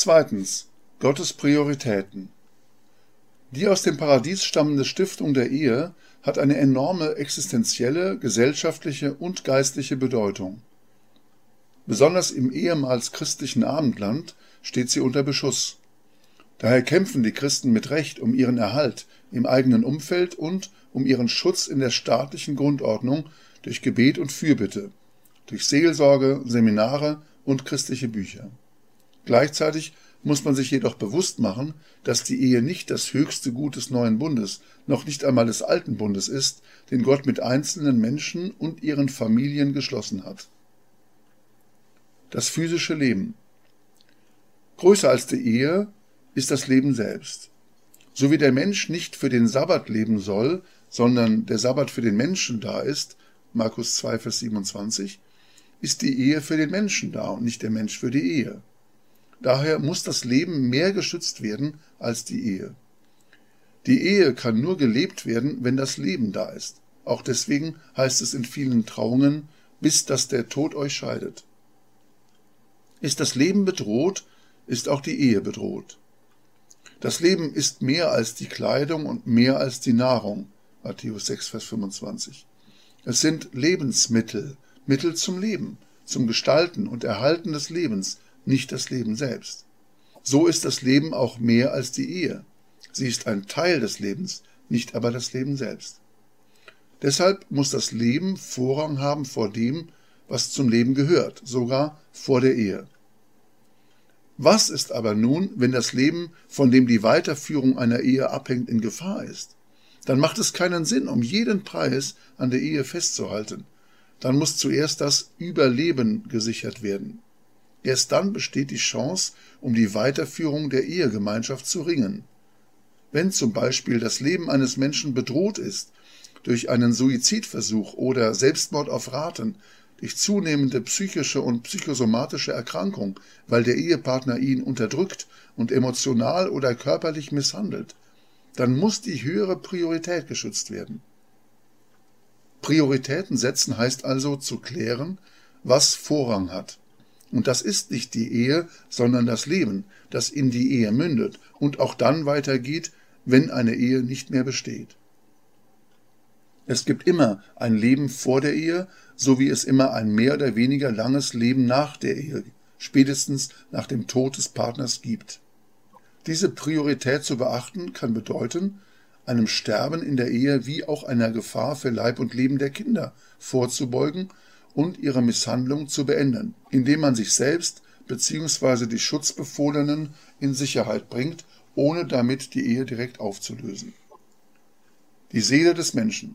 Zweitens. Gottes Prioritäten. Die aus dem Paradies stammende Stiftung der Ehe hat eine enorme existenzielle, gesellschaftliche und geistliche Bedeutung. Besonders im ehemals christlichen Abendland steht sie unter Beschuss. Daher kämpfen die Christen mit Recht um ihren Erhalt im eigenen Umfeld und um ihren Schutz in der staatlichen Grundordnung durch Gebet und Fürbitte, durch Seelsorge, Seminare und christliche Bücher. Gleichzeitig muss man sich jedoch bewusst machen, dass die Ehe nicht das höchste Gut des neuen Bundes, noch nicht einmal des alten Bundes ist, den Gott mit einzelnen Menschen und ihren Familien geschlossen hat. Das physische Leben. Größer als die Ehe ist das Leben selbst. So wie der Mensch nicht für den Sabbat leben soll, sondern der Sabbat für den Menschen da ist, Markus 2, Vers 27, ist die Ehe für den Menschen da und nicht der Mensch für die Ehe. Daher muss das Leben mehr geschützt werden als die Ehe. Die Ehe kann nur gelebt werden, wenn das Leben da ist. Auch deswegen heißt es in vielen Trauungen, bis dass der Tod euch scheidet. Ist das Leben bedroht, ist auch die Ehe bedroht. Das Leben ist mehr als die Kleidung und mehr als die Nahrung, Matthäus 6, Vers 25. Es sind Lebensmittel, Mittel zum Leben, zum Gestalten und Erhalten des Lebens, nicht das Leben selbst. So ist das Leben auch mehr als die Ehe. Sie ist ein Teil des Lebens, nicht aber das Leben selbst. Deshalb muss das Leben Vorrang haben vor dem, was zum Leben gehört, sogar vor der Ehe. Was ist aber nun, wenn das Leben, von dem die Weiterführung einer Ehe abhängt, in Gefahr ist? Dann macht es keinen Sinn, um jeden Preis an der Ehe festzuhalten. Dann muss zuerst das Überleben gesichert werden. Erst dann besteht die Chance, um die Weiterführung der Ehegemeinschaft zu ringen. Wenn zum Beispiel das Leben eines Menschen bedroht ist, durch einen Suizidversuch oder Selbstmord auf Raten, durch zunehmende psychische und psychosomatische Erkrankung, weil der Ehepartner ihn unterdrückt und emotional oder körperlich misshandelt, dann muss die höhere Priorität geschützt werden. Prioritäten setzen heißt also zu klären, was Vorrang hat. Und das ist nicht die Ehe, sondern das Leben, das in die Ehe mündet und auch dann weitergeht, wenn eine Ehe nicht mehr besteht. Es gibt immer ein Leben vor der Ehe, so wie es immer ein mehr oder weniger langes Leben nach der Ehe, spätestens nach dem Tod des Partners gibt. Diese Priorität zu beachten kann bedeuten, einem Sterben in der Ehe wie auch einer Gefahr für Leib und Leben der Kinder vorzubeugen und ihre Misshandlung zu beenden, indem man sich selbst bzw. die Schutzbefohlenen in Sicherheit bringt, ohne damit die Ehe direkt aufzulösen. Die Seele des Menschen.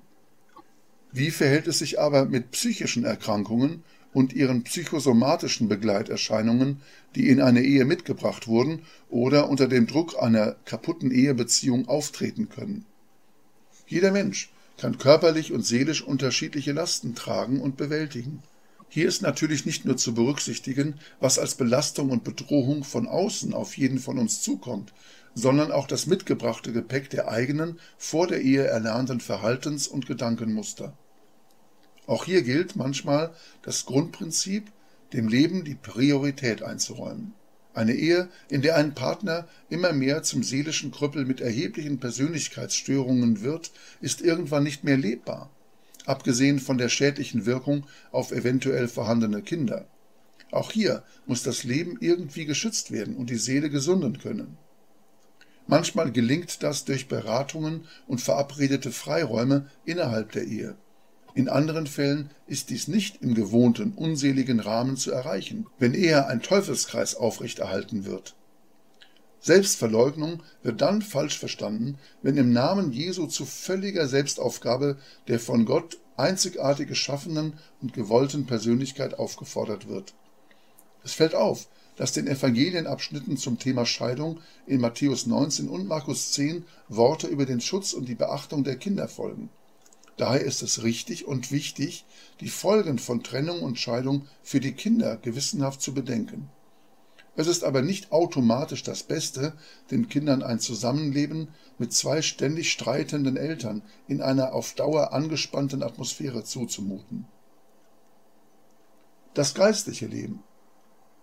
Wie verhält es sich aber mit psychischen Erkrankungen und ihren psychosomatischen Begleiterscheinungen, die in eine Ehe mitgebracht wurden oder unter dem Druck einer kaputten Ehebeziehung auftreten können? Jeder Mensch kann körperlich und seelisch unterschiedliche Lasten tragen und bewältigen. Hier ist natürlich nicht nur zu berücksichtigen, was als Belastung und Bedrohung von außen auf jeden von uns zukommt, sondern auch das mitgebrachte Gepäck der eigenen, vor der Ehe erlernten Verhaltens- und Gedankenmuster. Auch hier gilt manchmal das Grundprinzip, dem Leben die Priorität einzuräumen. Eine Ehe, in der ein Partner immer mehr zum seelischen Krüppel mit erheblichen Persönlichkeitsstörungen wird, ist irgendwann nicht mehr lebbar, abgesehen von der schädlichen Wirkung auf eventuell vorhandene Kinder. Auch hier muss das Leben irgendwie geschützt werden und die Seele gesunden können. Manchmal gelingt das durch Beratungen und verabredete Freiräume innerhalb der Ehe. In anderen Fällen ist dies nicht im gewohnten, unseligen Rahmen zu erreichen, wenn eher ein Teufelskreis aufrechterhalten wird. Selbstverleugnung wird dann falsch verstanden, wenn im Namen Jesu zu völliger Selbstaufgabe der von Gott einzigartig geschaffenen und gewollten Persönlichkeit aufgefordert wird. Es fällt auf, dass den Evangelienabschnitten zum Thema Scheidung in Matthäus 19 und Markus 10 Worte über den Schutz und die Beachtung der Kinder folgen. Daher ist es richtig und wichtig, die Folgen von Trennung und Scheidung für die Kinder gewissenhaft zu bedenken. Es ist aber nicht automatisch das Beste, den Kindern ein Zusammenleben mit zwei ständig streitenden Eltern in einer auf Dauer angespannten Atmosphäre zuzumuten. Das geistliche Leben.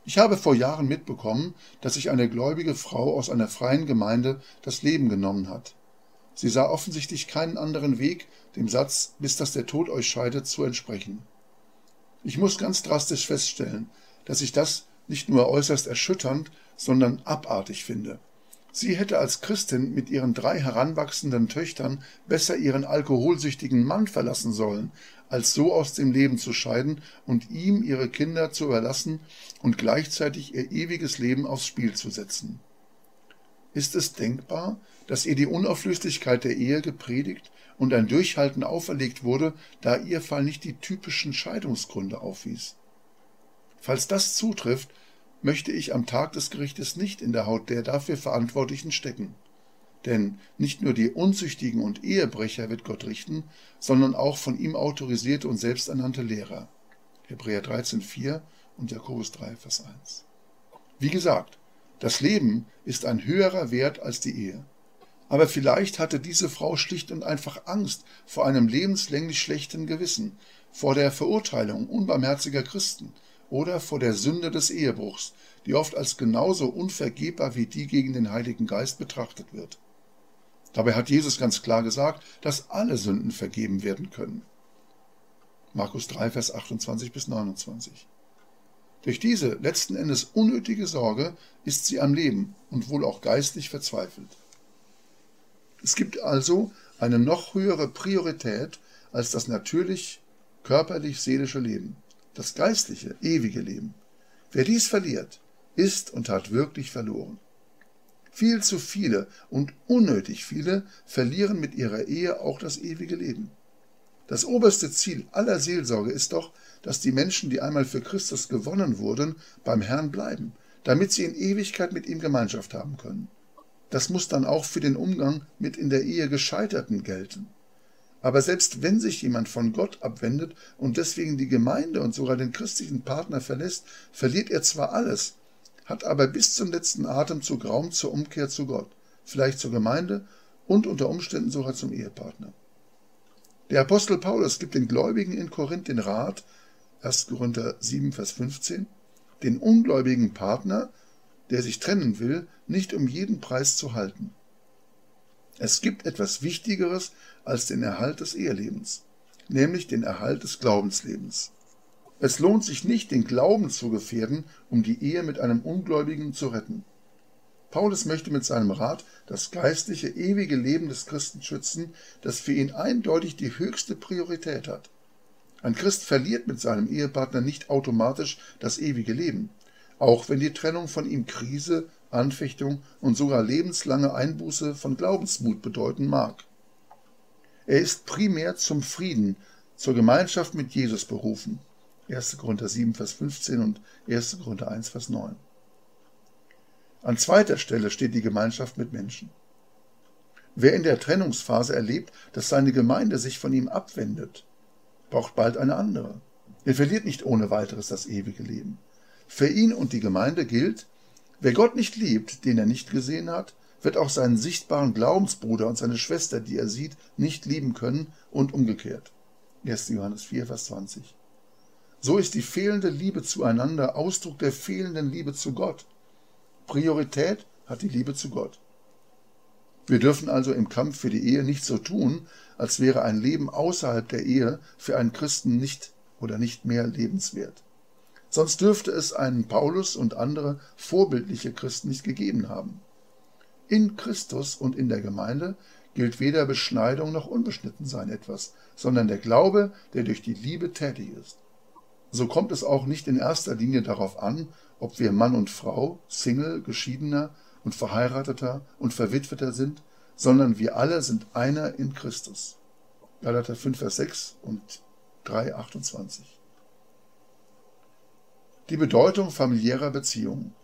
Ich habe vor Jahren mitbekommen, dass sich eine gläubige Frau aus einer freien Gemeinde das Leben genommen hat. Sie sah offensichtlich keinen anderen Weg, dem Satz, bis dass der Tod euch scheidet, zu entsprechen. Ich muss ganz drastisch feststellen, dass ich das nicht nur äußerst erschütternd, sondern abartig finde. Sie hätte als Christin mit ihren 3 heranwachsenden Töchtern besser ihren alkoholsüchtigen Mann verlassen sollen, als so aus dem Leben zu scheiden und ihm ihre Kinder zu überlassen und gleichzeitig ihr ewiges Leben aufs Spiel zu setzen. Ist es denkbar, dass ihr die Unauflöslichkeit der Ehe gepredigt und ein Durchhalten auferlegt wurde, da ihr Fall nicht die typischen Scheidungsgründe aufwies? Falls das zutrifft, möchte ich am Tag des Gerichtes nicht in der Haut der dafür Verantwortlichen stecken. Denn nicht nur die Unzüchtigen und Ehebrecher wird Gott richten, sondern auch von ihm autorisierte und selbsternannte Lehrer. Hebräer 13,4 und Jakobus 3, Vers 1. Wie gesagt, das Leben ist ein höherer Wert als die Ehe. Aber vielleicht hatte diese Frau schlicht und einfach Angst vor einem lebenslänglich schlechten Gewissen, vor der Verurteilung unbarmherziger Christen oder vor der Sünde des Ehebruchs, die oft als genauso unvergebbar wie die gegen den Heiligen Geist betrachtet wird. Dabei hat Jesus ganz klar gesagt, dass alle Sünden vergeben werden können. Markus 3, Vers 28 bis 29. Durch diese letzten Endes unnötige Sorge ist sie am Leben und wohl auch geistlich verzweifelt. Es gibt also eine noch höhere Priorität als das natürlich körperlich-seelische Leben, das geistliche, ewige Leben. Wer dies verliert, ist und hat wirklich verloren. Viel zu viele und unnötig viele verlieren mit ihrer Ehe auch das ewige Leben. Das oberste Ziel aller Seelsorge ist doch, dass die Menschen, die einmal für Christus gewonnen wurden, beim Herrn bleiben, damit sie in Ewigkeit mit ihm Gemeinschaft haben können. Das muss dann auch für den Umgang mit in der Ehe Gescheiterten gelten. Aber selbst wenn sich jemand von Gott abwendet und deswegen die Gemeinde und sogar den christlichen Partner verlässt, verliert er zwar alles, hat aber bis zum letzten Atemzug Raum zur Umkehr zu Gott, vielleicht zur Gemeinde und unter Umständen sogar zum Ehepartner. Der Apostel Paulus gibt den Gläubigen in Korinth den Rat, 1. Korinther 7, Vers 15, den ungläubigen Partner, der sich trennen will, nicht um jeden Preis zu halten. Es gibt etwas Wichtigeres als den Erhalt des Ehelebens, nämlich den Erhalt des Glaubenslebens. Es lohnt sich nicht, den Glauben zu gefährden, um die Ehe mit einem Ungläubigen zu retten. Paulus möchte mit seinem Rat das geistliche, ewige Leben des Christen schützen, das für ihn eindeutig die höchste Priorität hat. Ein Christ verliert mit seinem Ehepartner nicht automatisch das ewige Leben, auch wenn die Trennung von ihm Krise, Anfechtung und sogar lebenslange Einbuße von Glaubensmut bedeuten mag. Er ist primär zum Frieden, zur Gemeinschaft mit Jesus berufen. 1. Korinther 7, Vers 15 und 1. Korinther 1, Vers 9. An zweiter Stelle steht die Gemeinschaft mit Menschen. Wer in der Trennungsphase erlebt, dass seine Gemeinde sich von ihm abwendet, braucht bald eine andere. Er verliert nicht ohne weiteres das ewige Leben. Für ihn und die Gemeinde gilt, wer Gott nicht liebt, den er nicht gesehen hat, wird auch seinen sichtbaren Glaubensbruder und seine Schwester, die er sieht, nicht lieben können und umgekehrt. 1. Johannes 4, Vers 20. So ist die fehlende Liebe zueinander Ausdruck der fehlenden Liebe zu Gott. Priorität hat die Liebe zu Gott. Wir dürfen also im Kampf für die Ehe nicht so tun, als wäre ein Leben außerhalb der Ehe für einen Christen nicht oder nicht mehr lebenswert. Sonst dürfte es einen Paulus und andere vorbildliche Christen nicht gegeben haben. In Christus und in der Gemeinde gilt weder Beschneidung noch Unbeschnittensein etwas, sondern der Glaube, der durch die Liebe tätig ist. So kommt es auch nicht in erster Linie darauf an, ob wir Mann und Frau, Single, Geschiedener und Verheirateter und Verwitweter sind, sondern wir alle sind einer in Christus. Galater 5, Vers 6 und 3, 28. Die Bedeutung familiärer Beziehungen.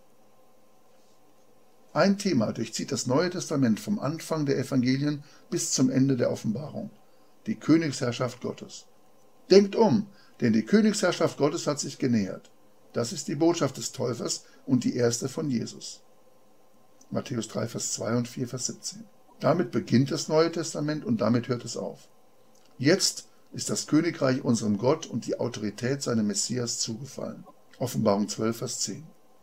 Ein Thema durchzieht das Neue Testament vom Anfang der Evangelien bis zum Ende der Offenbarung: die Königsherrschaft Gottes. Denkt um, denn die Königsherrschaft Gottes hat sich genähert. Das ist die Botschaft des Täufers und die erste von Jesus. Matthäus 3, Vers 2 und 4, Vers 17. Damit beginnt das Neue Testament und damit hört es auf. Jetzt ist das Königreich unserem Gott und die Autorität seinem Messias zugefallen. Offenbarung 12, Vers 10.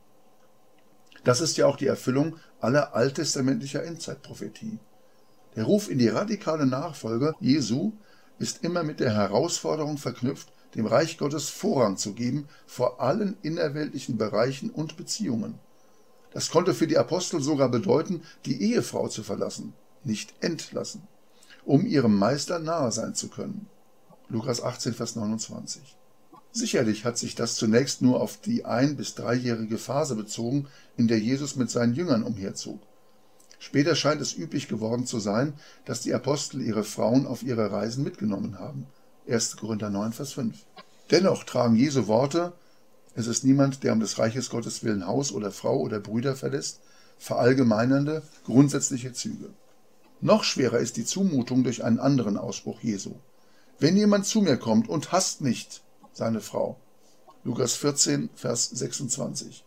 Das ist ja auch die Erfüllung aller alttestamentlicher Endzeitprophetie. Der Ruf in die radikale Nachfolge Jesu ist immer mit der Herausforderung verknüpft, dem Reich Gottes Vorrang zu geben vor allen innerweltlichen Bereichen und Beziehungen. Das konnte für die Apostel sogar bedeuten, die Ehefrau zu verlassen, nicht entlassen, um ihrem Meister nahe sein zu können. Lukas 18, Vers 29. Sicherlich hat sich das zunächst nur auf die 1- bis 3-jährige Phase bezogen, in der Jesus mit seinen Jüngern umherzog. Später scheint es üblich geworden zu sein, dass die Apostel ihre Frauen auf ihre Reisen mitgenommen haben. 1. Korinther 9, Vers 5. Dennoch tragen Jesu Worte, es ist niemand, der um des Reiches Gottes willen Haus oder Frau oder Brüder verlässt, verallgemeinernde, grundsätzliche Züge. Noch schwerer ist die Zumutung durch einen anderen Ausspruch Jesu. Wenn jemand zu mir kommt und hasst nicht seine Frau. Lukas 14, Vers 26.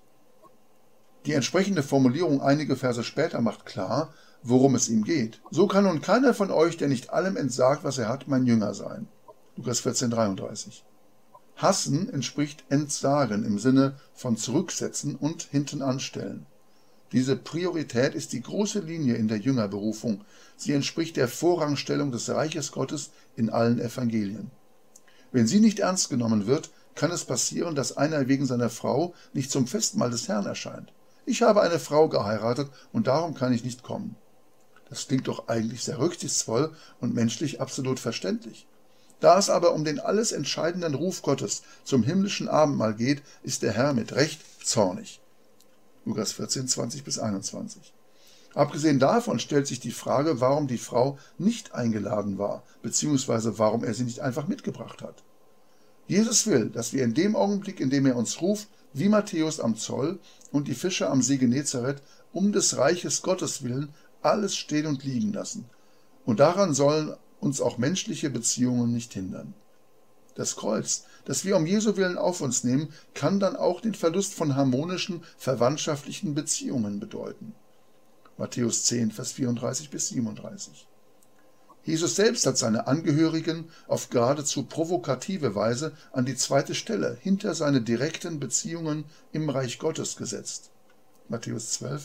Die entsprechende Formulierung einige Verse später macht klar, worum es ihm geht. So kann nun keiner von euch, der nicht allem entsagt, was er hat, mein Jünger sein. Lukas 14, 33. Hassen entspricht Entsagen im Sinne von zurücksetzen und hinten anstellen. Diese Priorität ist die große Linie in der Jüngerberufung. Sie entspricht der Vorrangstellung des Reiches Gottes in allen Evangelien. Wenn sie nicht ernst genommen wird, kann es passieren, dass einer wegen seiner Frau nicht zum Festmahl des Herrn erscheint. Ich habe eine Frau geheiratet und darum kann ich nicht kommen. Das klingt doch eigentlich sehr rücksichtsvoll und menschlich absolut verständlich. Da es aber um den alles entscheidenden Ruf Gottes zum himmlischen Abendmahl geht, ist der Herr mit Recht zornig. Lukas 14, 20-21. Abgesehen davon stellt sich die Frage, warum die Frau nicht eingeladen war, beziehungsweise warum er sie nicht einfach mitgebracht hat. Jesus will, dass wir in dem Augenblick, in dem er uns ruft, wie Matthäus am Zoll und die Fischer am See Genezareth, um des Reiches Gottes willen alles stehen und liegen lassen. Und daran sollen uns auch menschliche Beziehungen nicht hindern. Das Kreuz, das wir um Jesu willen auf uns nehmen, kann dann auch den Verlust von harmonischen, verwandtschaftlichen Beziehungen bedeuten. Matthäus 10, Vers 34-37. Jesus selbst hat seine Angehörigen auf geradezu provokative Weise an die zweite Stelle hinter seine direkten Beziehungen im Reich Gottes gesetzt. Matthäus 12,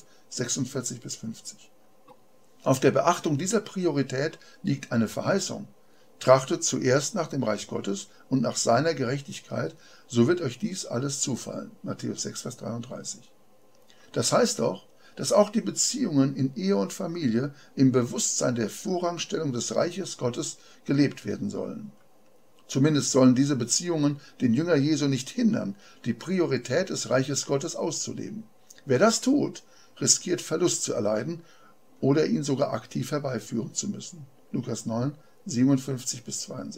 46-50. Auf der Beachtung dieser Priorität liegt eine Verheißung. Trachtet zuerst nach dem Reich Gottes und nach seiner Gerechtigkeit, so wird euch dies alles zufallen. Matthäus 6, Vers 33. Das heißt doch, dass auch die Beziehungen in Ehe und Familie im Bewusstsein der Vorrangstellung des Reiches Gottes gelebt werden sollen. Zumindest sollen diese Beziehungen den Jünger Jesu nicht hindern, die Priorität des Reiches Gottes auszuleben. Wer das tut, riskiert Verlust zu erleiden oder ihn sogar aktiv herbeiführen zu müssen. Lukas 9, 57-62.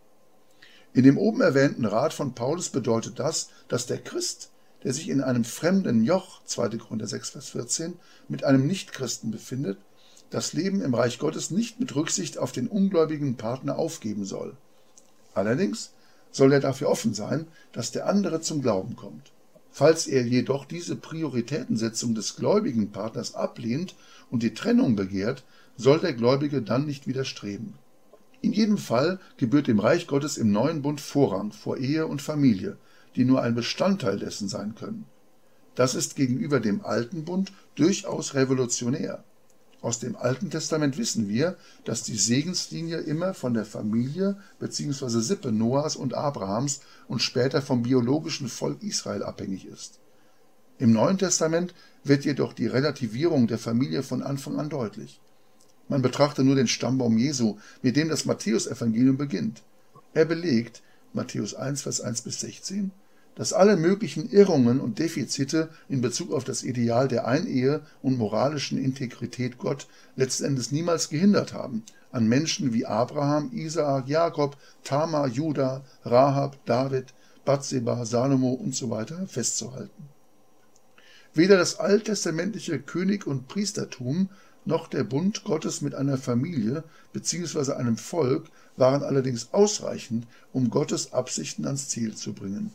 In dem oben erwähnten Rat von Paulus bedeutet das, dass der Christ, der sich in einem fremden Joch, 2. Korinther 6, Vers 14, mit einem Nichtchristen befindet, das Leben im Reich Gottes nicht mit Rücksicht auf den ungläubigen Partner aufgeben soll. Allerdings soll er dafür offen sein, dass der andere zum Glauben kommt. Falls er jedoch diese Prioritätensetzung des gläubigen Partners ablehnt und die Trennung begehrt, soll der Gläubige dann nicht widerstreben. In jedem Fall gebührt dem Reich Gottes im neuen Bund Vorrang vor Ehe und Familie, die nur ein Bestandteil dessen sein können. Das ist gegenüber dem Alten Bund durchaus revolutionär. Aus dem Alten Testament wissen wir, dass die Segenslinie immer von der Familie bzw. Sippe Noahs und Abrahams und später vom biologischen Volk Israel abhängig ist. Im Neuen Testament wird jedoch die Relativierung der Familie von Anfang an deutlich. Man betrachte nur den Stammbaum Jesu, mit dem das Matthäusevangelium beginnt. Er belegt, Matthäus 1, Vers 1-16, dass alle möglichen Irrungen und Defizite in Bezug auf das Ideal der Einehe und moralischen Integrität Gott letzten Endes niemals gehindert haben, an Menschen wie Abraham, Isaak, Jakob, Tamar, Juda, Rahab, David, Bathseba, Salomo usw. festzuhalten. Weder das alttestamentliche König- und Priestertum noch der Bund Gottes mit einer Familie bzw. einem Volk waren allerdings ausreichend, um Gottes Absichten ans Ziel zu bringen.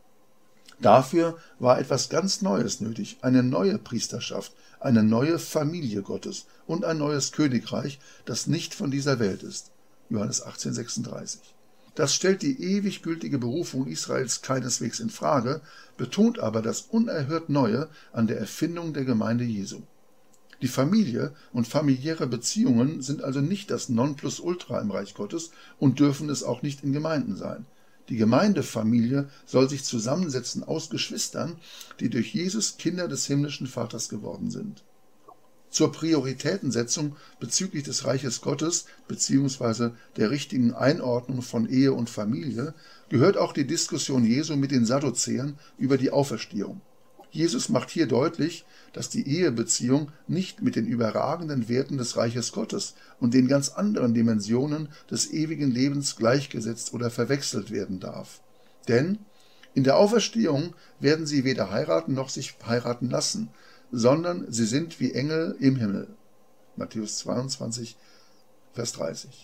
Dafür war etwas ganz Neues nötig, eine neue Priesterschaft, eine neue Familie Gottes und ein neues Königreich, das nicht von dieser Welt ist. Johannes 18,36. Das stellt die ewig gültige Berufung Israels keineswegs in Frage, betont aber das unerhört Neue an der Erfindung der Gemeinde Jesu. Die Familie und familiäre Beziehungen sind also nicht das Nonplusultra im Reich Gottes und dürfen es auch nicht in Gemeinden sein. Die Gemeindefamilie soll sich zusammensetzen aus Geschwistern, die durch Jesus Kinder des himmlischen Vaters geworden sind. Zur Prioritätensetzung bezüglich des Reiches Gottes bzw. der richtigen Einordnung von Ehe und Familie gehört auch die Diskussion Jesu mit den Sadduzäern über die Auferstehung. Jesus macht hier deutlich, dass die Ehebeziehung nicht mit den überragenden Werten des Reiches Gottes und den ganz anderen Dimensionen des ewigen Lebens gleichgesetzt oder verwechselt werden darf. Denn in der Auferstehung werden sie weder heiraten noch sich heiraten lassen, sondern sie sind wie Engel im Himmel. Matthäus 22, Vers 30.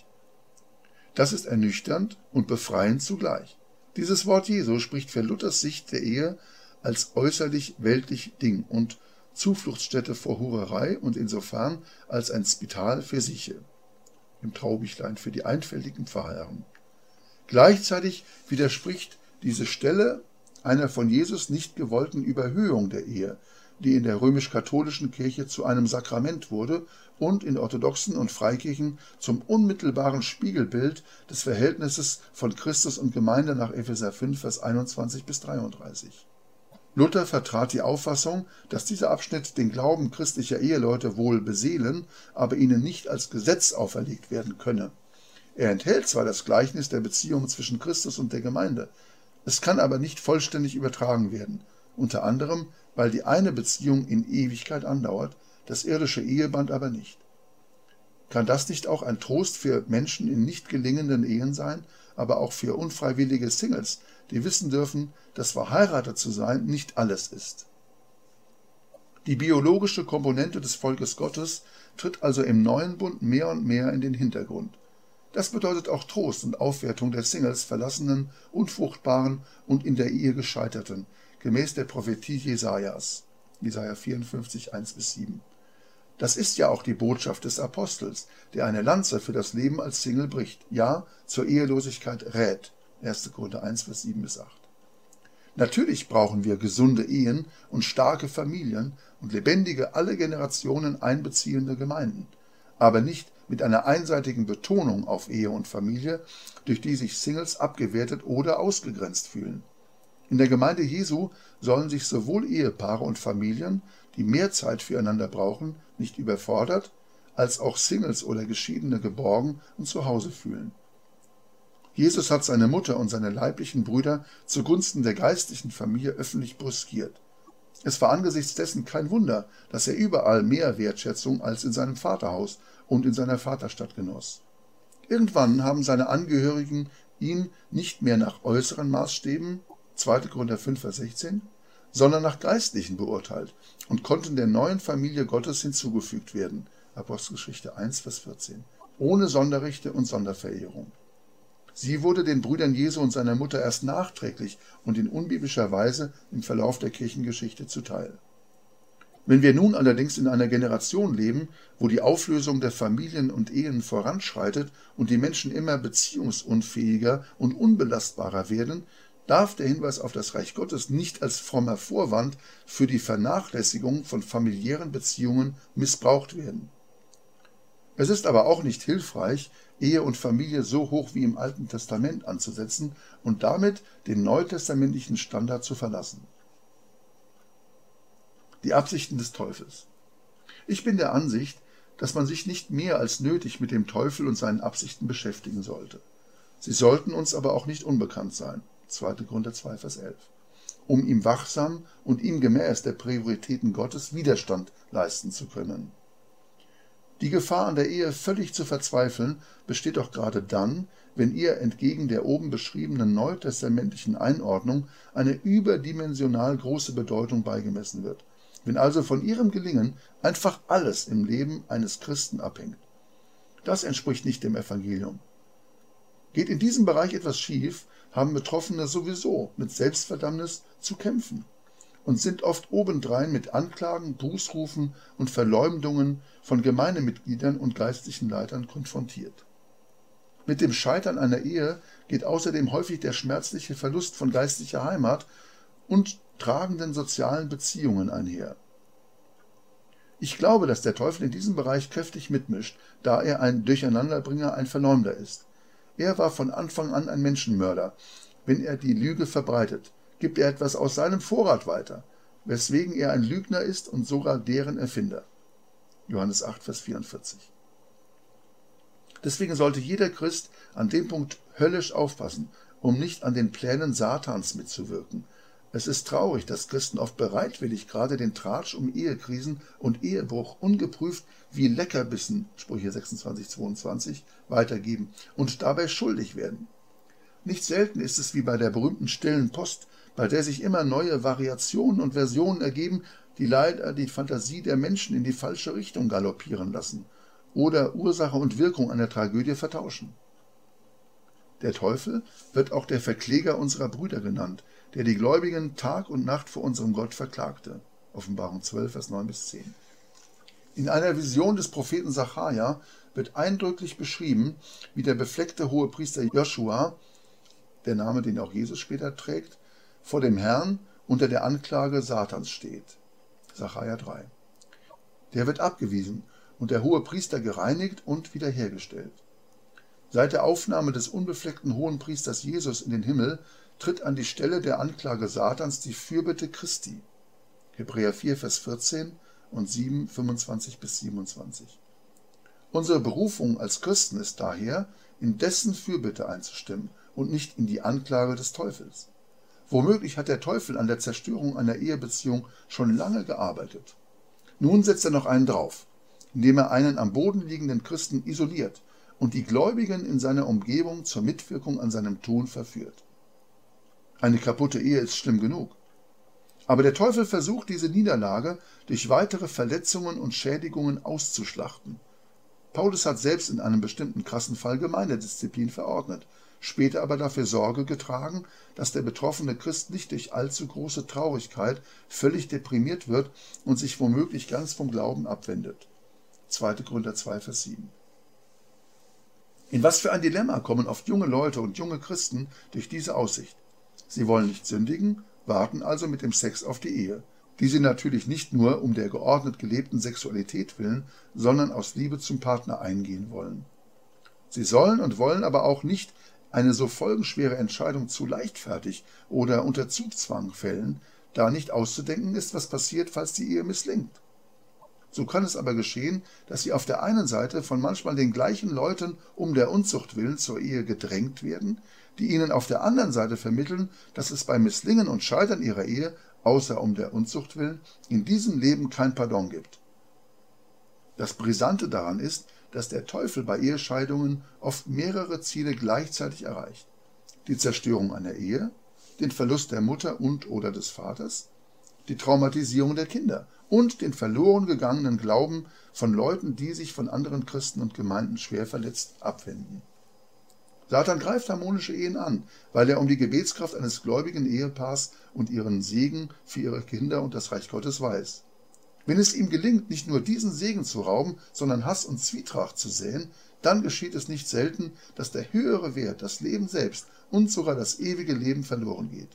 Das ist ernüchternd und befreiend zugleich. Dieses Wort Jesu spricht für Luthers Sicht der Ehe als äußerlich weltlich Ding und Zufluchtsstätte vor Hurerei und insofern als ein Spital für Sieche, im Traubichlein für die einfältigen Pfarrherren. Gleichzeitig widerspricht diese Stelle einer von Jesus nicht gewollten Überhöhung der Ehe, die in der römisch-katholischen Kirche zu einem Sakrament wurde und in orthodoxen und Freikirchen zum unmittelbaren Spiegelbild des Verhältnisses von Christus und Gemeinde nach Epheser 5, Vers 21 bis 33. Luther vertrat die Auffassung, dass dieser Abschnitt den Glauben christlicher Eheleute wohl beseelen, aber ihnen nicht als Gesetz auferlegt werden könne. Er enthält zwar das Gleichnis der Beziehung zwischen Christus und der Gemeinde, es kann aber nicht vollständig übertragen werden, unter anderem, weil die eine Beziehung in Ewigkeit andauert, das irdische Eheband aber nicht. Kann das nicht auch ein Trost für Menschen in nicht gelingenden Ehen sein, aber auch für unfreiwillige Singles, die wissen dürfen, dass verheiratet zu sein nicht alles ist? Die biologische Komponente des Volkes Gottes tritt also im neuen Bund mehr und mehr in den Hintergrund. Das bedeutet auch Trost und Aufwertung der Singles, Verlassenen, Unfruchtbaren und in der Ehe Gescheiterten, gemäß der Prophetie Jesajas, Jesaja 54, 1-7. Das ist ja auch die Botschaft des Apostels, der eine Lanze für das Leben als Single bricht, ja, zur Ehelosigkeit rät, 1. Korinther 1, Vers 7-8. Natürlich brauchen wir gesunde Ehen und starke Familien und lebendige, alle Generationen einbeziehende Gemeinden, aber nicht mit einer einseitigen Betonung auf Ehe und Familie, durch die sich Singles abgewertet oder ausgegrenzt fühlen. In der Gemeinde Jesu sollen sich sowohl Ehepaare und Familien, die mehr Zeit füreinander brauchen, nicht überfordert, als auch Singles oder Geschiedene geborgen und zu Hause fühlen. Jesus hat seine Mutter und seine leiblichen Brüder zugunsten der geistlichen Familie öffentlich brüskiert. Es war angesichts dessen kein Wunder, dass er überall mehr Wertschätzung als in seinem Vaterhaus und in seiner Vaterstadt genoss. Irgendwann haben seine Angehörigen ihn nicht mehr nach äußeren Maßstäben, 2. Korinther 5, Vers 16, sondern nach geistlichen beurteilt und konnten der neuen Familie Gottes hinzugefügt werden, Apostelgeschichte 1, Vers 14, ohne Sonderrechte und Sonderverehrung. Sie wurde den Brüdern Jesu und seiner Mutter erst nachträglich und in unbiblischer Weise im Verlauf der Kirchengeschichte zuteil. Wenn wir nun allerdings in einer Generation leben, wo die Auflösung der Familien und Ehen voranschreitet und die Menschen immer beziehungsunfähiger und unbelastbarer werden, darf der Hinweis auf das Reich Gottes nicht als frommer Vorwand für die Vernachlässigung von familiären Beziehungen missbraucht werden. Es ist aber auch nicht hilfreich, Ehe und Familie so hoch wie im Alten Testament anzusetzen und damit den neutestamentlichen Standard zu verlassen. Die Absichten des Teufels. Ich bin der Ansicht, dass man sich nicht mehr als nötig mit dem Teufel und seinen Absichten beschäftigen sollte. Sie sollten uns aber auch nicht unbekannt sein, 2. Korinther 2, Vers 11, um ihm wachsam und ihm gemäß der Prioritäten Gottes Widerstand leisten zu können. Die Gefahr an der Ehe völlig zu verzweifeln, besteht doch gerade dann, wenn ihr entgegen der oben beschriebenen neutestamentlichen Einordnung eine überdimensional große Bedeutung beigemessen wird, wenn also von ihrem Gelingen einfach alles im Leben eines Christen abhängt. Das entspricht nicht dem Evangelium. Geht in diesem Bereich etwas schief, haben Betroffene sowieso mit Selbstverdammnis zu kämpfen und sind oft obendrein mit Anklagen, Bußrufen und Verleumdungen von Gemeindemitgliedern und geistlichen Leitern konfrontiert. Mit dem Scheitern einer Ehe geht außerdem häufig der schmerzliche Verlust von geistlicher Heimat und tragenden sozialen Beziehungen einher. Ich glaube, dass der Teufel in diesem Bereich kräftig mitmischt, da er ein Durcheinanderbringer, ein Verleumder ist. Er war von Anfang an ein Menschenmörder. Wenn er die Lüge verbreitet, gibt er etwas aus seinem Vorrat weiter, weswegen er ein Lügner ist und sogar deren Erfinder. Johannes 8, Vers 44. Deswegen sollte jeder Christ an dem Punkt höllisch aufpassen, um nicht an den Plänen Satans mitzuwirken. Es ist traurig, dass Christen oft bereitwillig gerade den Tratsch um Ehekrisen und Ehebruch ungeprüft wie Leckerbissen, Sprüche 26, 22, weitergeben und dabei schuldig werden. Nicht selten ist es wie bei der berühmten stillen Post, bei der sich immer neue Variationen und Versionen ergeben, die leider die Fantasie der Menschen in die falsche Richtung galoppieren lassen oder Ursache und Wirkung einer Tragödie vertauschen. Der Teufel wird auch der Verkläger unserer Brüder genannt, der die Gläubigen Tag und Nacht vor unserem Gott verklagte. Offenbarung 12, Vers 9-10. In einer Vision des Propheten Sacharja wird eindrücklich beschrieben, wie der befleckte Hohepriester Joschua, der Name, den auch Jesus später trägt, vor dem Herrn unter der Anklage Satans steht. Sacharja 3. Der wird abgewiesen und der Hohepriester gereinigt und wiederhergestellt. Seit der Aufnahme des unbefleckten Hohenpriesters Jesus in den Himmel tritt an die Stelle der Anklage Satans die Fürbitte Christi. Hebräer 4, Vers 14 und 7, 25-27. Unsere Berufung als Christen ist daher, in dessen Fürbitte einzustimmen und nicht in die Anklage des Teufels. Womöglich hat der Teufel an der Zerstörung einer Ehebeziehung schon lange gearbeitet. Nun setzt er noch einen drauf, indem er einen am Boden liegenden Christen isoliert und die Gläubigen in seiner Umgebung zur Mitwirkung an seinem Tun verführt. Eine kaputte Ehe ist schlimm genug. Aber der Teufel versucht, diese Niederlage durch weitere Verletzungen und Schädigungen auszuschlachten. Paulus hat selbst in einem bestimmten krassen Fall Gemeindedisziplin verordnet, später aber dafür Sorge getragen, dass der betroffene Christ nicht durch allzu große Traurigkeit völlig deprimiert wird und sich womöglich ganz vom Glauben abwendet. 2. Korinther 2, Vers 7. In was für ein Dilemma kommen oft junge Leute und junge Christen durch diese Aussicht. Sie wollen nicht sündigen, warten also mit dem Sex auf die Ehe, die sie natürlich nicht nur um der geordnet gelebten Sexualität willen, sondern aus Liebe zum Partner eingehen wollen. Sie sollen und wollen aber auch nicht eine so folgenschwere Entscheidung zu leichtfertig oder unter Zugzwang fällen, da nicht auszudenken ist, was passiert, falls die Ehe misslingt. So kann es aber geschehen, dass sie auf der einen Seite von manchmal den gleichen Leuten um der Unzucht willen zur Ehe gedrängt werden, die ihnen auf der anderen Seite vermitteln, dass es beim Misslingen und Scheitern ihrer Ehe, außer um der Unzucht willen, in diesem Leben kein Pardon gibt. Das Brisante daran ist, dass der Teufel bei Ehescheidungen oft mehrere Ziele gleichzeitig erreicht. Die Zerstörung einer Ehe, den Verlust der Mutter und/oder des Vaters, die Traumatisierung der Kinder und den verloren gegangenen Glauben von Leuten, die sich von anderen Christen und Gemeinden schwer verletzt abwenden. Satan greift harmonische Ehen an, weil er um die Gebetskraft eines gläubigen Ehepaars und ihren Segen für ihre Kinder und das Reich Gottes weiß. Wenn es ihm gelingt, nicht nur diesen Segen zu rauben, sondern Hass und Zwietracht zu säen, dann geschieht es nicht selten, dass der höhere Wert, das Leben selbst und sogar das ewige Leben verloren geht.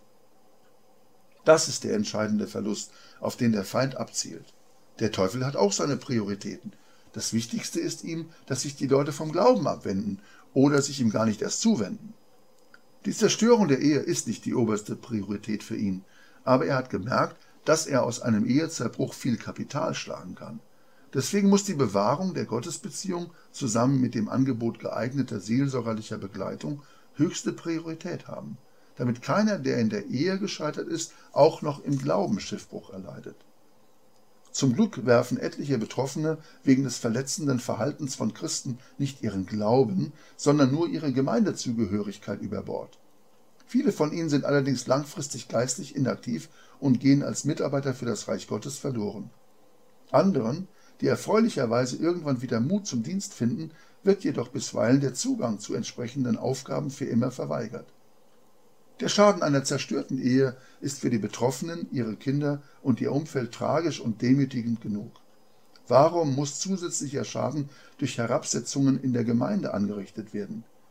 Das ist der entscheidende Verlust, auf den der Feind abzielt. Der Teufel hat auch seine Prioritäten. Das Wichtigste ist ihm, dass sich die Leute vom Glauben abwenden oder sich ihm gar nicht erst zuwenden. Die Zerstörung der Ehe ist nicht die oberste Priorität für ihn, aber er hat gemerkt, dass er aus einem Ehezerbruch viel Kapital schlagen kann. Deswegen muss die Bewahrung der Gottesbeziehung zusammen mit dem Angebot geeigneter seelsorgerlicher Begleitung höchste Priorität haben, damit keiner, der in der Ehe gescheitert ist, auch noch im Glauben Schiffbruch erleidet. Zum Glück werfen etliche Betroffene wegen des verletzenden Verhaltens von Christen nicht ihren Glauben, sondern nur ihre Gemeindezugehörigkeit über Bord. Viele von ihnen sind allerdings langfristig geistlich inaktiv und gehen als Mitarbeiter für das Reich Gottes verloren. Anderen, die erfreulicherweise irgendwann wieder Mut zum Dienst finden, wird jedoch bisweilen der Zugang zu entsprechenden Aufgaben für immer verweigert. Der Schaden einer zerstörten Ehe ist für die Betroffenen, ihre Kinder und ihr Umfeld tragisch und demütigend genug. Warum muss zusätzlicher Schaden durch Herabsetzungen in der Gemeinde angerichtet werden?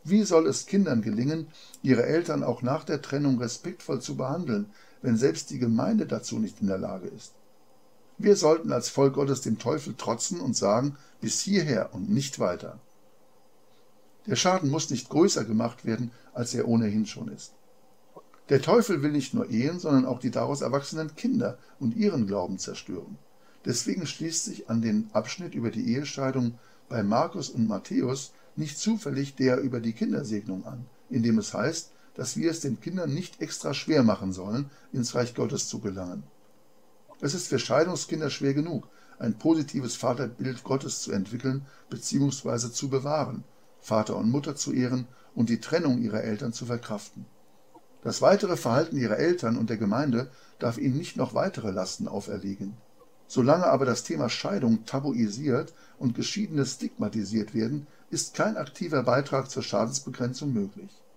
Wie soll es Kindern gelingen, ihre Eltern auch nach der Trennung respektvoll zu behandeln, wenn selbst die Gemeinde dazu nicht in der Lage ist? Wir sollten als Volk Gottes dem Teufel trotzen und sagen, bis hierher und nicht weiter. Der Schaden muss nicht größer gemacht werden, als er ohnehin schon ist. Der Teufel will nicht nur Ehen, sondern auch die daraus erwachsenen Kinder und ihren Glauben zerstören. Deswegen schließt sich an den Abschnitt über die Ehescheidung bei Markus und Matthäus nicht zufällig der über die Kindersegnung an, in dem es heißt, dass wir es den Kindern nicht extra schwer machen sollen, ins Reich Gottes zu gelangen. Es ist für Scheidungskinder schwer genug, ein positives Vaterbild Gottes zu entwickeln bzw. zu bewahren, Vater und Mutter zu ehren und die Trennung ihrer Eltern zu verkraften. Das weitere Verhalten ihrer Eltern und der Gemeinde darf ihnen nicht noch weitere Lasten auferlegen. Solange aber das Thema Scheidung tabuisiert und Geschiedene stigmatisiert werden, ist kein aktiver Beitrag zur Schadensbegrenzung möglich.